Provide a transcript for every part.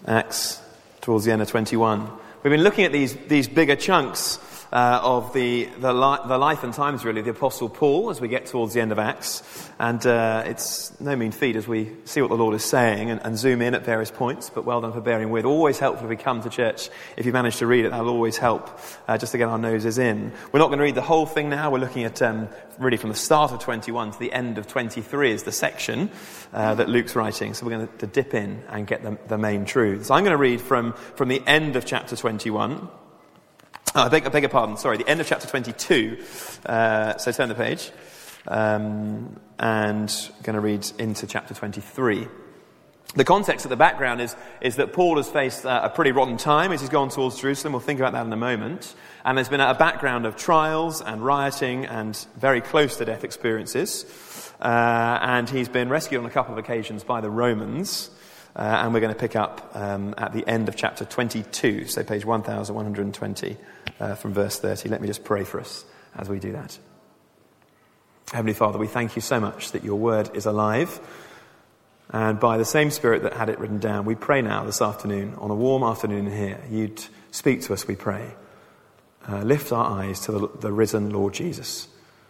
Acts towards the end of 21. We've been looking at these bigger chunks of the life and times, really, of the Apostle Paul as we get towards the end of Acts. And it's no mean feat as we see what the Lord is saying and zoom in at various points, but well done for bearing with. Always helpful if we come to church. If you manage to read it, that'll always help just to get our noses in. We're not going to read the whole thing now. We're looking at really from the start of 21 to the end of 23 is the section that Luke's writing. So we're going to dip in and get the main truths. I'm going to read from the end of chapter 21. I beg your pardon, sorry, the end of chapter 22. So turn the page. And going to read into chapter 23. The context of the background is that Paul has faced a pretty rotten time as he's gone towards Jerusalem. We'll think about that in a moment. And there's been a background of trials and rioting and very close to death experiences. And he's been rescued on a couple of occasions by the Romans. And we're going to pick up at the end of chapter 22, so page 1120 from verse 30. Let me just pray for us as we do that. Heavenly Father, we thank you so much that your word is alive. And by the same Spirit that had it written down, we pray now this afternoon, on a warm afternoon here, you'd speak to us, we pray. Lift our eyes to the risen Lord Jesus.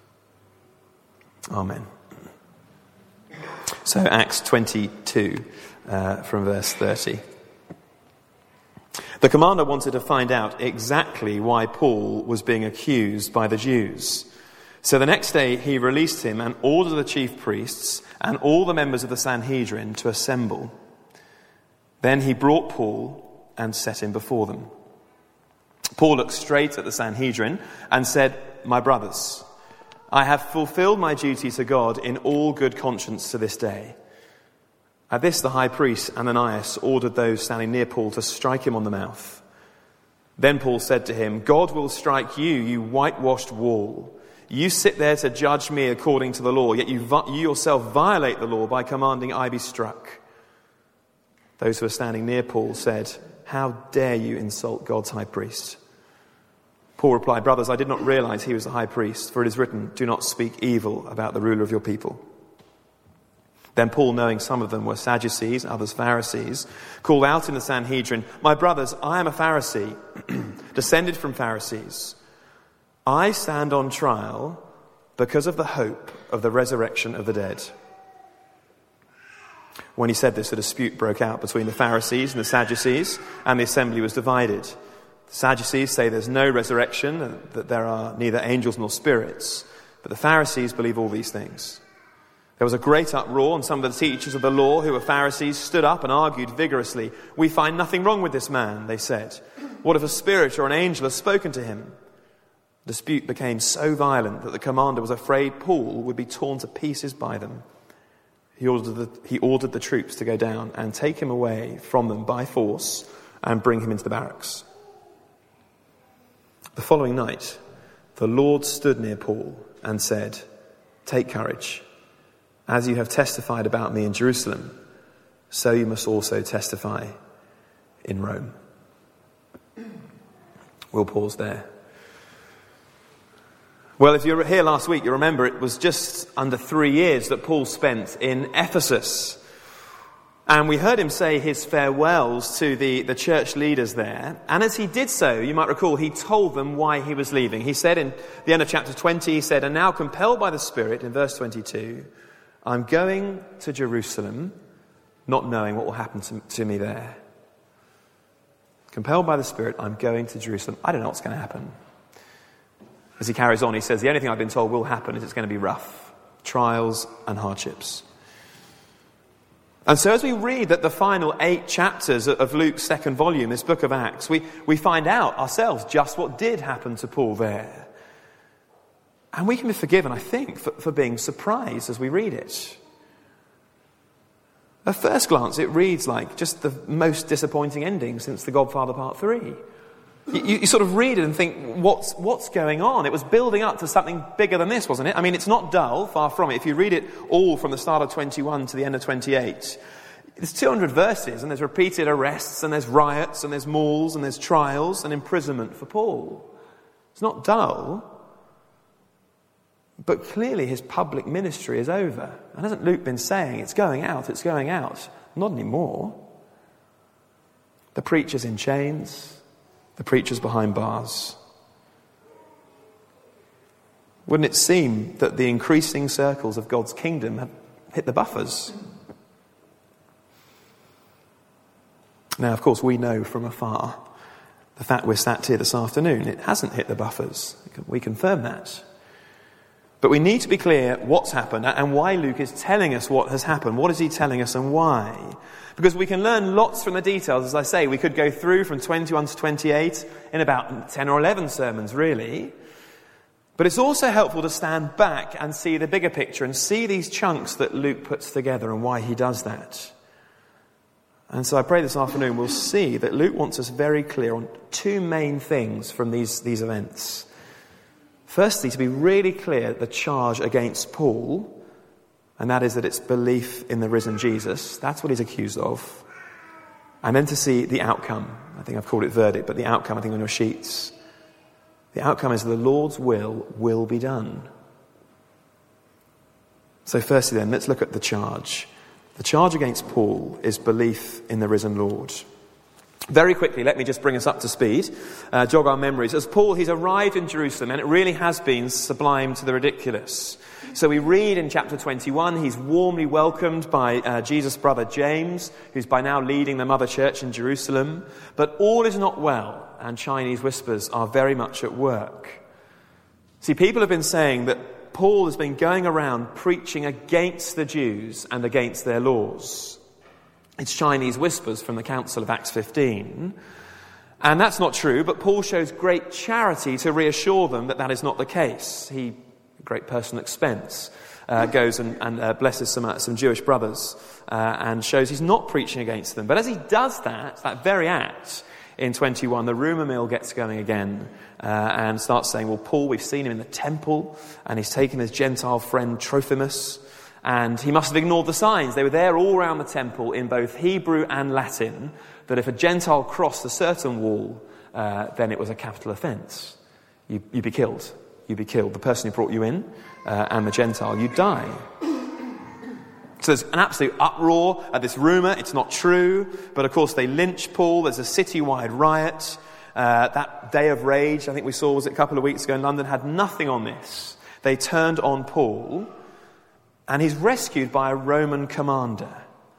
Amen. So Acts 22 from verse 30. The commander wanted to find out exactly why Paul was being accused by the Jews. So the next day he released him and ordered the chief priests and all the members of the Sanhedrin to assemble. Then he brought Paul and set him before them. Paul looked straight at the Sanhedrin and said, "My brothers, I have fulfilled my duty to God in all good conscience to this day." At this, the high priest Ananias ordered those standing near Paul to strike him on the mouth. Then Paul said to him, "God will strike you, you whitewashed wall. You sit there to judge me according to the law, yet you yourself violate the law by commanding I be struck." Those who were standing near Paul said, "How dare you insult God's high priest?" Paul replied, "Brothers, I did not realize he was the high priest, for it is written, 'Do not speak evil about the ruler of your people.'" Then Paul, knowing some of them were Sadducees, others Pharisees, called out in the Sanhedrin, "My brothers, I am a Pharisee, descended from Pharisees. I stand on trial because of the hope of the resurrection of the dead." When he said this, a dispute broke out between the Pharisees and the Sadducees, and the assembly was divided. The Sadducees say there's no resurrection, and that there are neither angels nor spirits, but the Pharisees believe all these things. There was a great uproar, and some of the teachers of the law, who were Pharisees, stood up and argued vigorously. "We find nothing wrong with this man," they said. "What if a spirit or an angel has spoken to him?" The dispute became so violent that the commander was afraid Paul would be torn to pieces by them. He ordered the troops to go down and take him away from them by force and bring him into the barracks. The following night, the Lord stood near Paul and said, "Take courage. As you have testified about me in Jerusalem, so you must also testify in Rome." We'll pause there. Well, if you were here last week, you remember it was just under 3 years that Paul spent in Ephesus. And we heard him say his farewells to the church leaders there. And as he did so, you might recall, he told them why he was leaving. He said in the end of chapter 20, he said, "And now compelled by the Spirit," in verse 22, "I'm going to Jerusalem, not knowing what will happen to me there." Compelled by the Spirit, I'm going to Jerusalem. I don't know what's going to happen. As he carries on, he says, "The only thing I've been told will happen is it's going to be rough. Trials and hardships." And so as we read that the final 8 chapters of Luke's second volume, this book of Acts, we find out ourselves just what did happen to Paul there. And we can be forgiven, I think, for being surprised as we read it. At first glance, it reads like just the most disappointing ending since The Godfather Part 3. You sort of read it and think, what's going on? It was building up to something bigger than this, wasn't it? I mean, it's not dull, far from it. If you read it all from the start of 21 to the end of 28, there's 200 verses, and there's repeated arrests, and there's riots, and there's mauls, and there's trials, and imprisonment for Paul. It's not dull, but clearly his public ministry is over. And hasn't Luke been saying, it's going out, not anymore. the preachers in chains, the preachers behind bars. Wouldn't it seem that the increasing circles of God's kingdom have hit the buffers? Now, of course, we know from afar, the fact we're sat here this afternoon, it hasn't hit the buffers. We confirm that. But we need to be clear what's happened and why Luke is telling us what has happened. What is he telling us and why? Because we can learn lots from the details. As I say, we could go through from 21 to 28 in about 10 or 11 sermons, really. But it's also helpful to stand back and see the bigger picture and see these chunks that Luke puts together and why he does that. And so I pray this afternoon we'll see that Luke wants us very clear on two main things from these events. Firstly, to be really clear, the charge against Paul, and that is that it's belief in the risen Jesus. That's what he's accused of. And then to see the outcome. I think I've called it verdict, but the outcome, I think, on your sheets. The outcome is the Lord's will be done. So firstly then, let's look at the charge. The charge against Paul is belief in the risen Lord. Very quickly, let me just bring us up to speed, jog our memories. As Paul, he's arrived in Jerusalem, and it really has been sublime to the ridiculous. So we read in chapter 21, he's warmly welcomed by Jesus' brother James, who's by now leading the mother church in Jerusalem. But all is not well, and Chinese whispers are very much at work. See, people have been saying that Paul has been going around preaching against the Jews and against their laws. It's Chinese whispers from the Council of Acts 15. And that's not true, but Paul shows great charity to reassure them that that is not the case. He, great personal expense, goes and blesses some Jewish brothers and shows he's not preaching against them. But as he does that very act, in 21, the rumour mill gets going again and starts saying, well, Paul, we've seen him in the temple and he's taken his Gentile friend Trophimus and he must have ignored the signs. They were there all around the temple in both Hebrew and Latin that if a Gentile crossed a certain wall, then it was a capital offence. You'd be killed. You'd be killed. The person who brought you in and the Gentile, you'd die. So there's an absolute uproar at this rumour. It's not true. But of course they lynch Paul. There's a citywide riot. That day of rage, I think we saw, was it a couple of weeks ago in London, had nothing on this. They turned on Paul. And he's rescued by a Roman commander.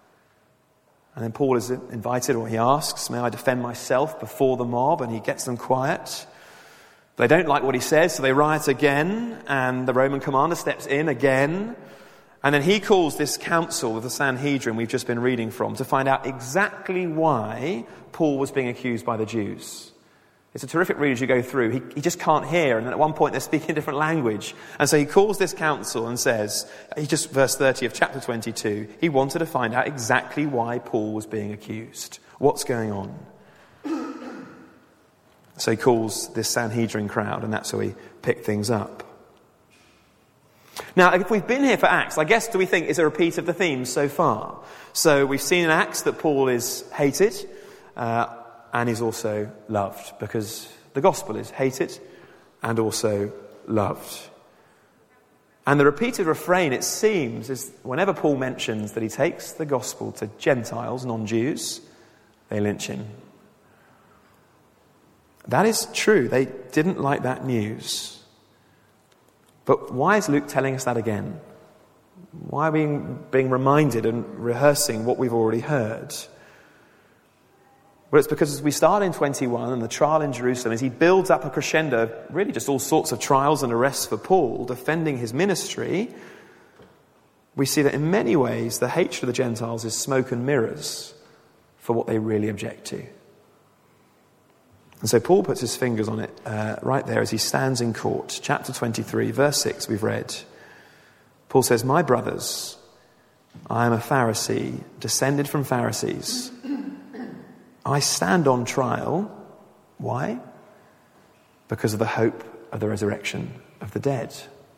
And then Paul is invited, or he asks, may I defend myself before the mob? And he gets them quiet. They don't like what he says, so they riot again. And the Roman commander steps in again. And then he calls this council of the Sanhedrin we've just been reading from to find out exactly why Paul was being accused by the Jews. It's a terrific read as you go through. He just can't hear, and then at one point they're speaking a different language. And so he calls this council and says, verse 30 of chapter 22, he wanted to find out exactly why Paul was being accused. What's going on? So he calls this Sanhedrin crowd, and that's how he picked things up. Now, if we've been here for Acts, I guess do we think it's a repeat of the themes so far? So we've seen in Acts that Paul is hated and he's also loved, because the gospel is hated and also loved. And the repeated refrain, it seems, is whenever Paul mentions that he takes the gospel to Gentiles, non-Jews, they lynch him. That is true. They didn't like that news. But why is Luke telling us that again? Why are we being reminded and rehearsing what we've already heard? Well, it's because as we start in 21 and the trial in Jerusalem, as he builds up a crescendo of really just all sorts of trials and arrests for Paul, defending his ministry, we see that in many ways the hatred of the Gentiles is smoke and mirrors for what they really object to. And so Paul puts his fingers on it right there as he stands in court. Chapter 23, verse 6, we've read. Paul says, "My brothers, I am a Pharisee, descended from Pharisees. I stand on trial." Why? Because of the hope of the resurrection of the dead.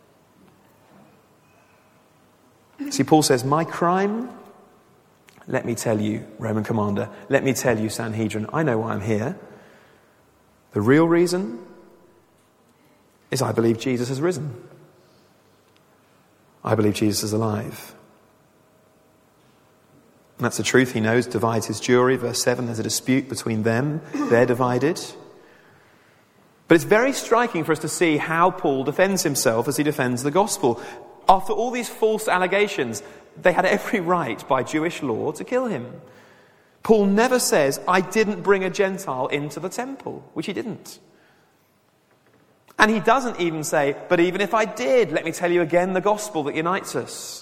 See, Paul says, my crime, let me tell you, Roman commander, let me tell you, Sanhedrin, I know why I'm here. The real reason is I believe Jesus has risen. I believe Jesus is alive. And that's the truth he knows, divides his jury. Verse 7, there's a dispute between them. They're divided. But it's very striking for us to see how Paul defends himself as he defends the gospel. After all these false allegations, they had every right by Jewish law to kill him. Paul never says, I didn't bring a Gentile into the temple, which he didn't. And he doesn't even say, but even if I did, let me tell you again the gospel that unites us.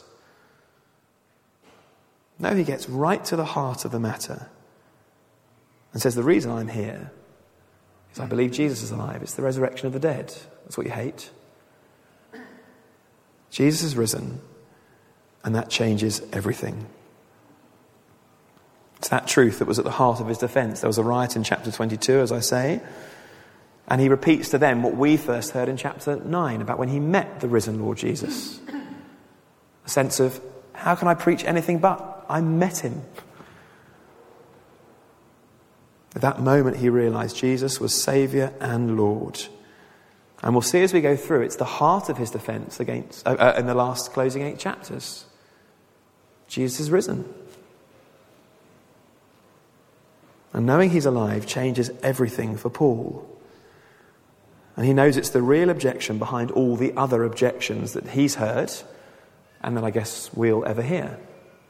No, he gets right to the heart of the matter and says, the reason I'm here is I believe Jesus is alive. It's the resurrection of the dead. That's what you hate. Jesus is risen, and that changes everything. It's that truth that was at the heart of his defense. There was a riot in chapter 22, as I say, and he repeats to them what we first heard in chapter 9 about when he met the risen Lord Jesus. A sense of, how can I preach anything but? I met him. At that moment he realized Jesus was Saviour and Lord. And we'll see as we go through, it's the heart of his defense against in the last closing 8 chapters. Jesus is risen. And knowing he's alive changes everything for Paul. And he knows it's the real objection behind all the other objections that he's heard and that I guess we'll ever hear.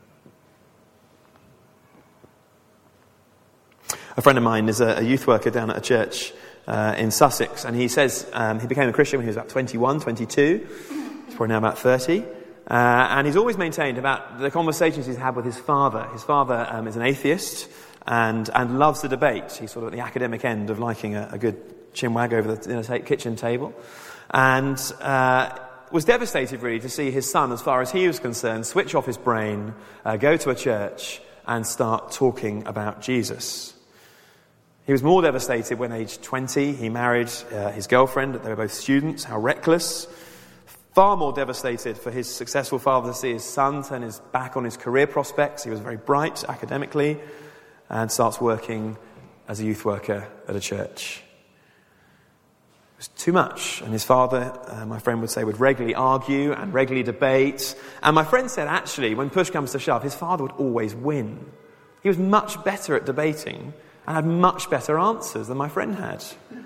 A friend of mine is a youth worker down at a church in Sussex, and he says he became a Christian when he was about 21, 22. He's probably now about 30. And he's always maintained about the conversations he's had with his father. His father is an atheist and loves the debate. He's sort of at the academic end of liking a good chinwag over the kitchen table. And was devastated really to see his son, as far as he was concerned, switch off his brain, go to a church and start talking about Jesus. He was more devastated when, aged 20, he married his girlfriend. They were both students. How reckless. Far more devastated for his successful father to see his son turn his back on his career prospects. He was very bright academically and starts working as a youth worker at a church. It was too much. And his father, my friend would say, would regularly argue and regularly debate. And my friend said, actually, when push comes to shove, his father would always win. He was much better at debating and had much better answers than my friend had.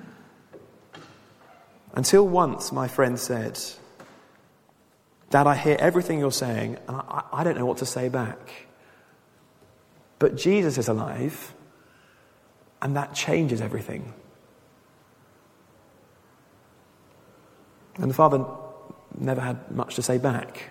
Until once my friend said, Dad, I hear everything you're saying, and I don't know what to say back. But Jesus is alive, and that changes everything. And the father never had much to say back.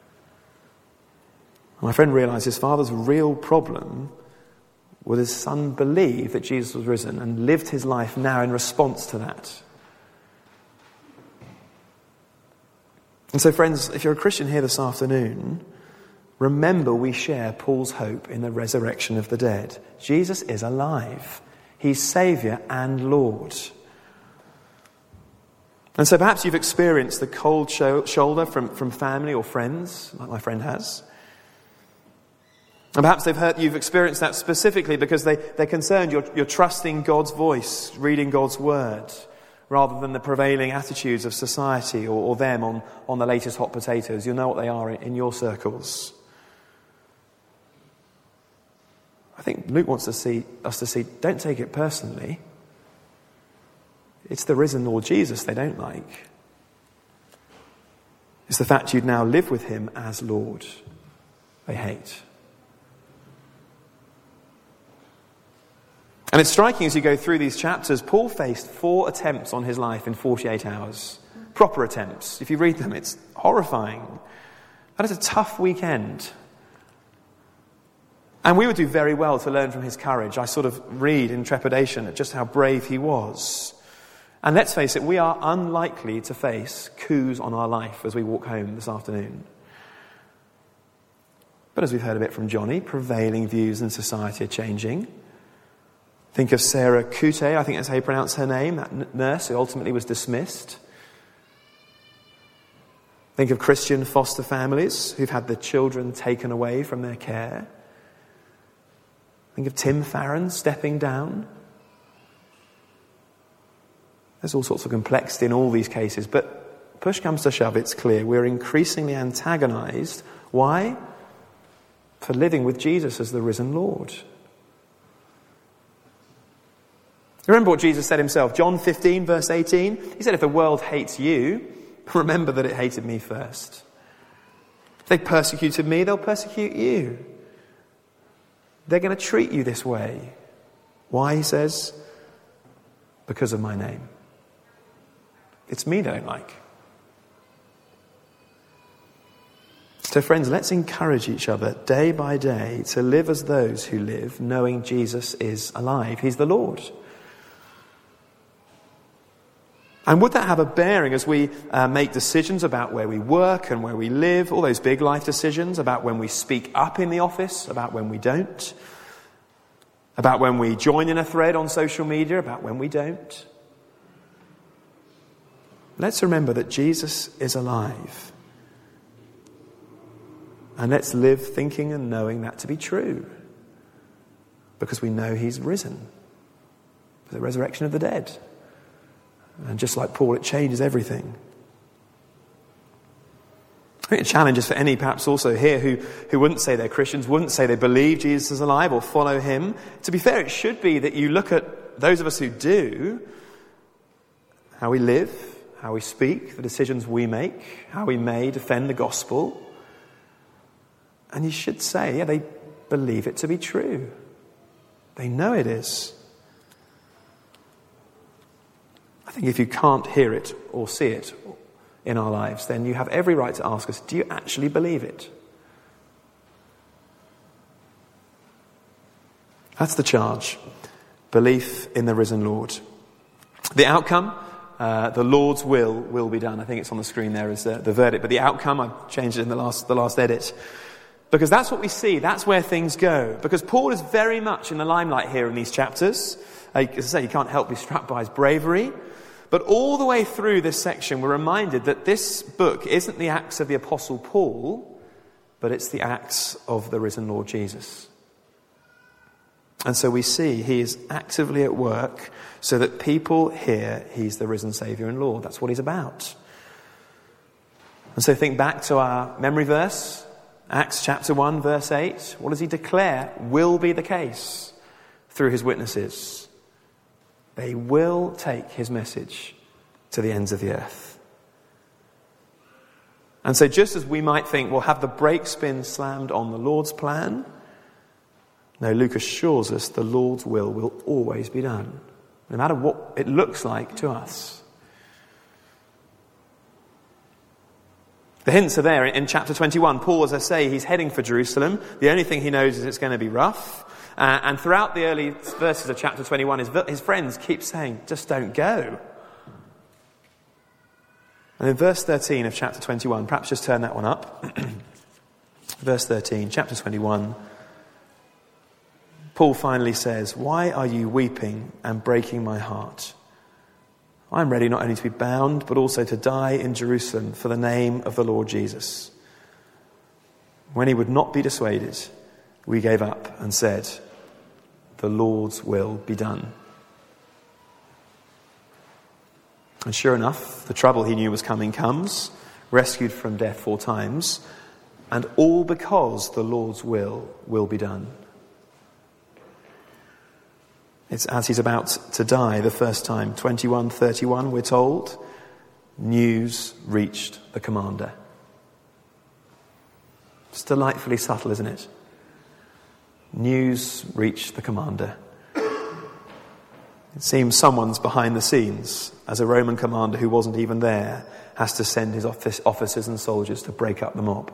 My friend realised his father's real problem would his son believe that Jesus was risen and lived his life now in response to that? And so, friends, if you're a Christian here this afternoon, remember we share Paul's hope in the resurrection of the dead. Jesus is alive. He's Saviour and Lord. And so perhaps you've experienced the cold shoulder from family or friends, like my friend has. And perhaps you've experienced that specifically because they're concerned you're trusting God's voice, reading God's word, rather than the prevailing attitudes of society or them on the latest hot potatoes. You know what they are in your circles. I think Luke wants us to see, don't take it personally. It's the risen Lord Jesus they don't like. It's the fact you'd now live with him as Lord they hate. And it's striking as you go through these chapters, Paul faced 4 attempts on his life in 48 hours. Proper attempts. If you read them, it's horrifying. That is a tough weekend. And we would do very well to learn from his courage. I sort of read in trepidation at just how brave he was. And let's face it, we are unlikely to face coups on our life as we walk home this afternoon. But as we've heard a bit from Johnny, prevailing views in society are changing. Think of Sarah Coute, I think that's how you pronounce her name, that nurse who ultimately was dismissed. Think of Christian foster families who've had their children taken away from their care. Think of Tim Farron stepping down. There's all sorts of complexity in all these cases, but push comes to shove, it's clear we're increasingly antagonised. Why? for living with Jesus as the risen Lord. Remember what Jesus said himself, John 15, verse 18? He said, if the world hates you, remember that it hated me first. If they persecuted me, they'll persecute you. They're going to treat you this way. Why, he says? Because of my name. It's me they don't like. So friends, let's encourage each other day by day to live as those who live, knowing Jesus is alive. He's the Lord. And would that have a bearing as we make decisions about where we work and where we live, all those big life decisions, about when we speak up in the office, about when we don't, about when we join in a thread on social media, about when we don't? Let's remember that Jesus is alive. And let's live thinking and knowing that to be true. Because we know he's risen. The resurrection of the dead. And just like Paul, it changes everything. I think the challenge is for any perhaps also here who wouldn't say they're Christians, wouldn't say they believe Jesus is alive or follow him. To be fair, it should be that you look at those of us who do, how we live, how we speak, the decisions we make, how we may defend the gospel. And you should say, yeah, they believe it to be true. They know it is. I think if you can't hear it or see it in our lives, then you have every right to ask us, do you actually believe it? That's the charge. Belief in the risen Lord. The outcome, the Lord's will be done. I think it's on the screen there as the verdict. But the outcome, I've changed it in the last edit. Because that's what we see. That's where things go. Because Paul is very much in the limelight here in these chapters. As I say, you can't help be struck by his bravery. But all the way through this section, we're reminded that this book isn't the Acts of the Apostle Paul, but it's the Acts of the risen Lord Jesus. And so we see he is actively at work so that people hear he's the risen Saviour and Lord. That's what he's about. And so think back to our memory verse, Acts chapter 1, verse 8. What does he declare will be the case through his witnesses? They will take his message to the ends of the earth. And so just as we might think, well, have the brakes been slammed on the Lord's plan? No, Luke assures us the Lord's will always be done, no matter what it looks like to us. The hints are there in chapter 21. Paul, as I say, he's heading for Jerusalem. The only thing he knows is it's going to be rough. And throughout the early verses of chapter 21, his friends keep saying, just don't go. And in verse 13 of chapter 21, perhaps just turn that one up. Verse 13, chapter 21. Paul finally says, why are you weeping and breaking my heart? I am ready not only to be bound, but also to die in Jerusalem for the name of the Lord Jesus. When he would not be dissuaded, we gave up and said, the Lord's will be done. And sure enough, the trouble he knew was coming comes, rescued from death 4 times, and all because the Lord's will be done. It's as he's about to die the first time, 21:31, we're told, news reached the commander. It's delightfully subtle, isn't it? News reached the commander. It seems someone's behind the scenes, as a Roman commander who wasn't even there has to send his officers and soldiers to break up the mob.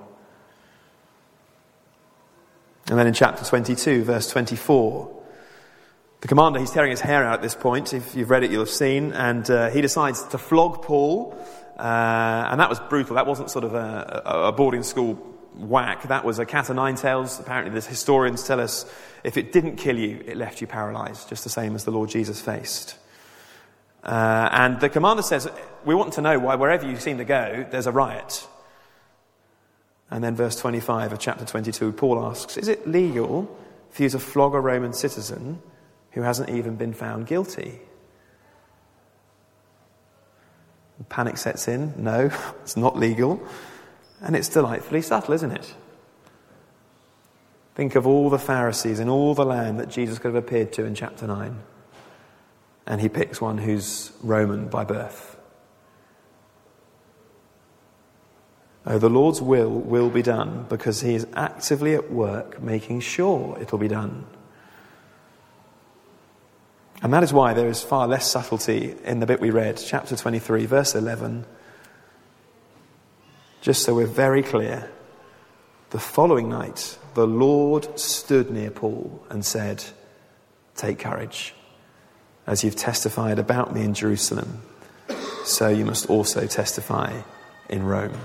And then in chapter 22, verse 24, the commander, he's tearing his hair out at this point. If you've read it, you'll have seen. And he decides to flog Paul. And that was brutal. That wasn't sort of a boarding school whack. That was a cat o' nine tails. Apparently, the historians tell us if it didn't kill you, it left you paralyzed, just the same as the Lord Jesus faced. And the commander says, we want to know why wherever you seem to go, there's a riot. And then verse 25 of chapter 22, Paul asks, is it legal for you to flog a Roman citizen who hasn't even been found guilty? Panic sets in. No, it's not legal. And it's delightfully subtle, isn't it? Think of all the Pharisees in all the land that Jesus could have appeared to in chapter 9. And he picks one who's Roman by birth. Oh, the Lord's will be done because he is actively at work making sure it'll be done. And that is why there is far less subtlety in the bit we read, chapter 23, verse 11. Just so we're very clear, the following night, the Lord stood near Paul and said, "Take courage. As you've testified about me in Jerusalem, so you must also testify in Rome."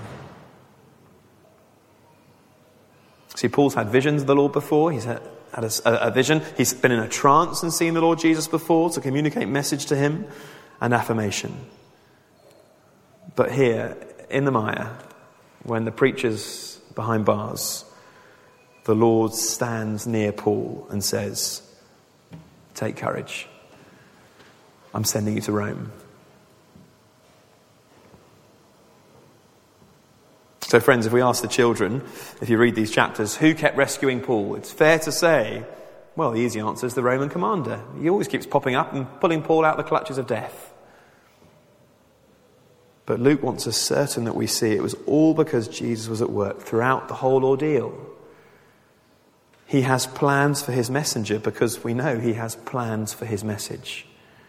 See, Paul's had visions of the Lord before. He's had a vision. He's been in a trance and seen the Lord Jesus before to communicate message to him and affirmation. But here, in the mire, when the preacher's behind bars, the Lord stands near Paul and says, "Take courage. I'm sending you to Rome." So friends, if we ask the children, if you read these chapters, who kept rescuing Paul? It's fair to say, well, the easy answer is the Roman commander. He always keeps popping up and pulling Paul out of the clutches of death. But Luke wants us certain that we see it was all because Jesus was at work throughout the whole ordeal. He has plans for his messenger because we know he has plans for his message.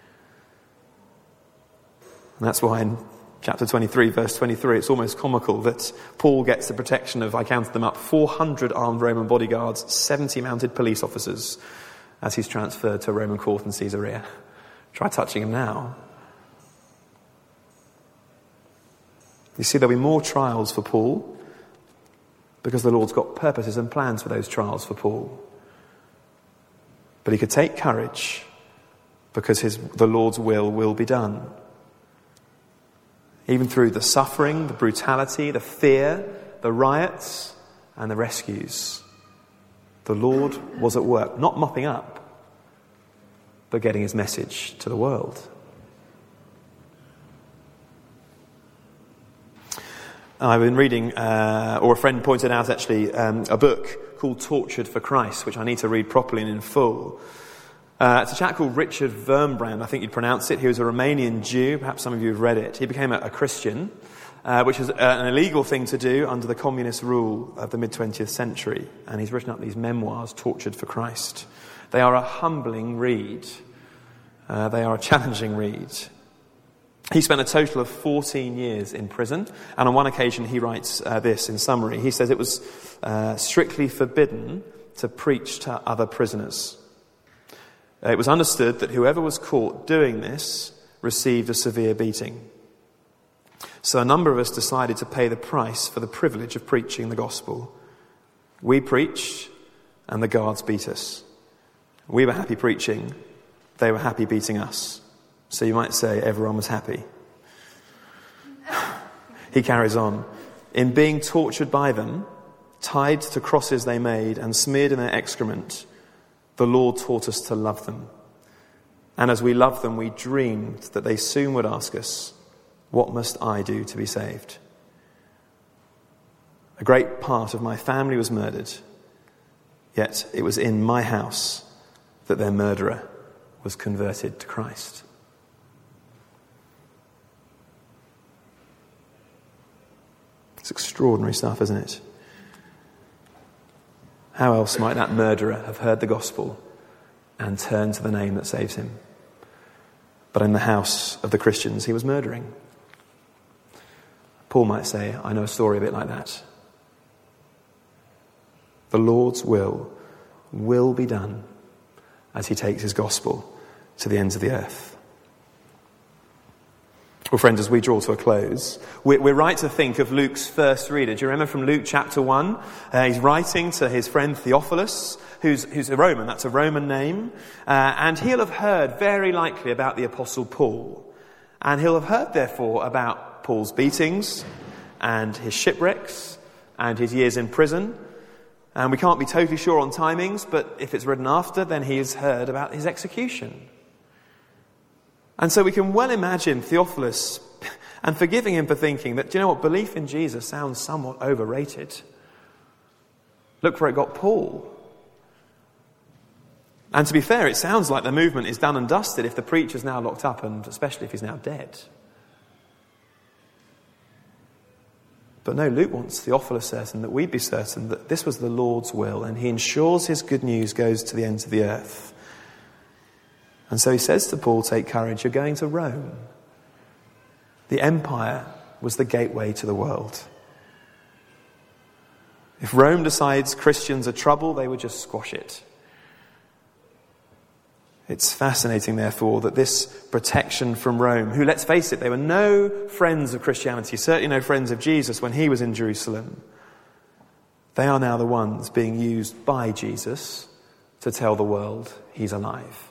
And that's why in chapter 23, verse 23, it's almost comical that Paul gets the protection of, I counted them up, 400 armed Roman bodyguards, 70 mounted police officers, as he's transferred to a Roman court in Caesarea. Try touching him now. You see, there'll be more trials for Paul because the Lord's got purposes and plans for those trials for Paul. But he could take courage because the Lord's will be done. Even through the suffering, the brutality, the fear, the riots, and the rescues, the Lord was at work, not mopping up, but getting his message to the world. I've been reading, or a friend pointed out actually, a book called Tortured for Christ, which I need to read properly and in full. It's a chap called Richard Wurmbrand, I think you'd pronounce it. He was a Romanian Jew. Perhaps some of you have read it. He became a Christian, which was an illegal thing to do under the communist rule of the mid-20th century. And he's written up these memoirs, Tortured for Christ. They are a humbling read. They are a challenging read. He spent a total of 14 years in prison. And on one occasion he writes this in summary. He says it was strictly forbidden to preach to other prisoners. It was understood that whoever was caught doing this received a severe beating. So a number of us decided to pay the price for the privilege of preaching the gospel. We preached, and the guards beat us. We were happy preaching, they were happy beating us. So you might say everyone was happy. He carries on. In being tortured by them, tied to crosses they made and smeared in their excrement, the Lord taught us to love them. And as we loved them, we dreamed that they soon would ask us, "What must I do to be saved?" A great part of my family was murdered, yet it was in my house that their murderer was converted to Christ. It's extraordinary stuff, isn't it? How else might that murderer have heard the gospel and turned to the name that saves him? But in the house of the Christians he was murdering. Paul might say, I know a story a bit like that. The Lord's will be done as he takes his gospel to the ends of the earth. Well, friends, as we draw to a close, we're right to think of Luke's first reader. Do you remember from Luke chapter 1? He's writing to his friend Theophilus, who's a Roman. That's a Roman name. And he'll have heard very likely about the Apostle Paul. And he'll have heard, therefore, about Paul's beatings and his shipwrecks and his years in prison. And we can't be totally sure on timings, but if it's written after, then he has heard about his execution. And so we can well imagine Theophilus and forgiving him for thinking that, do you know what, belief in Jesus sounds somewhat overrated. Look where it got Paul. And to be fair, it sounds like the movement is done and dusted if the preacher's now locked up, and especially if he's now dead. But no, Luke wants Theophilus certain that we be certain that this was the Lord's will, and he ensures his good news goes to the ends of the earth. And so he says to Paul, take courage, you're going to Rome. The empire was the gateway to the world. If Rome decides Christians are trouble, they would just squash it. It's fascinating, therefore, that this protection from Rome, who, let's face it, they were no friends of Christianity, certainly no friends of Jesus when he was in Jerusalem, they are now the ones being used by Jesus to tell the world he's alive.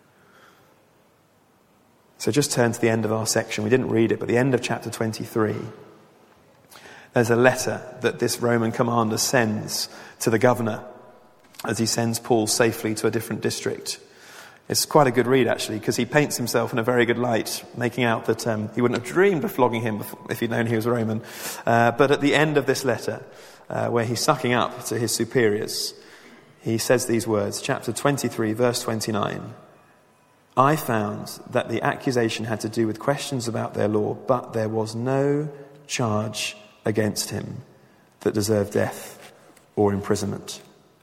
So just turn to the end of our section. We didn't read it, but the end of chapter 23. There's a letter that this Roman commander sends to the governor as he sends Paul safely to a different district. It's quite a good read, actually, because he paints himself in a very good light, making out that he wouldn't have dreamed of flogging him if he'd known he was Roman. But at the end of this letter, where he's sucking up to his superiors, he says these words, chapter 23, verse 29. I found that the accusation had to do with questions about their law, but there was no charge against him that deserved death or imprisonment.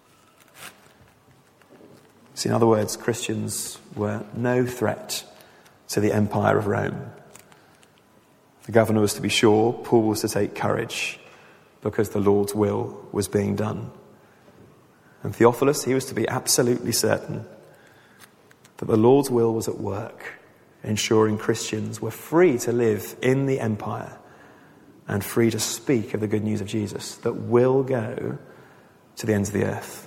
See, in other words, Christians were no threat to the empire of Rome. The governor was to be sure, Paul was to take courage, because the Lord's will was being done. And Theophilus, he was to be absolutely certain that the Lord's will was at work, ensuring Christians were free to live in the empire and free to speak of the good news of Jesus that will go to the ends of the earth.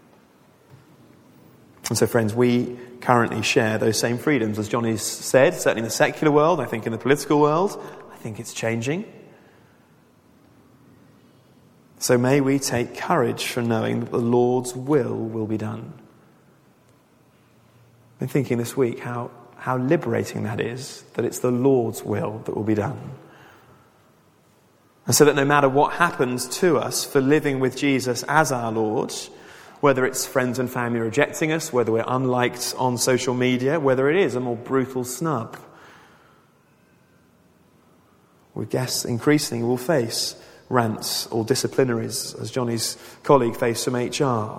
And so, friends, we currently share those same freedoms. As Johnny's said, certainly in the secular world, I think in the political world, I think it's changing. So may we take courage from knowing that the Lord's will be done. I've been thinking this week how liberating that is, that it's the Lord's will that will be done. And so that no matter what happens to us for living with Jesus as our Lord, whether it's friends and family rejecting us, whether we're unliked on social media, whether it is a more brutal snub, we guess increasingly we'll face rants or disciplinaries, as Johnny's colleague faced from HR.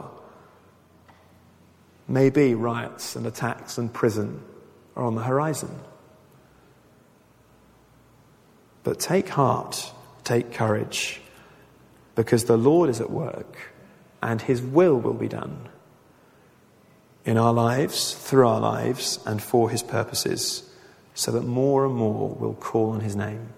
Maybe riots and attacks and prison are on the horizon. But take heart, take courage, because the Lord is at work and his will be done in our lives, through our lives, and for his purposes, so that more and more will call on his name.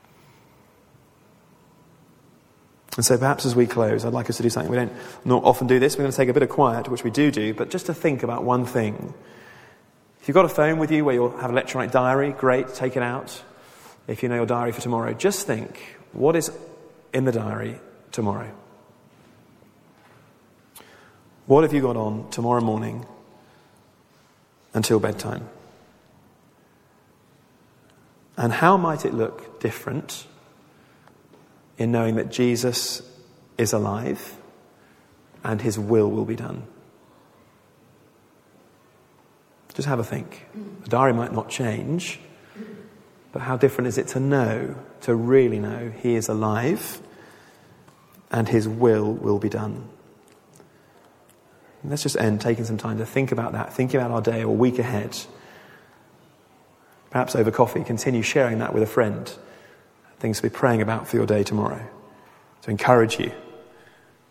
And so perhaps as we close, I'd like us to do something. We don't not often do this. We're going to take a bit of quiet, which we do, but just to think about one thing. If you've got a phone with you where you'll have an electronic diary, great, take it out. If you know your diary for tomorrow, just think, what is in the diary tomorrow? What have you got on tomorrow morning until bedtime? And how might it look different in knowing that Jesus is alive and his will be done? Just have a think. The diary might not change, but how different is it to know, to really know he is alive and his will be done? And let's just end taking some time to think about that, thinking about our day or week ahead. Perhaps over coffee, continue sharing that with a friend. Things to be praying about for your day tomorrow, to encourage you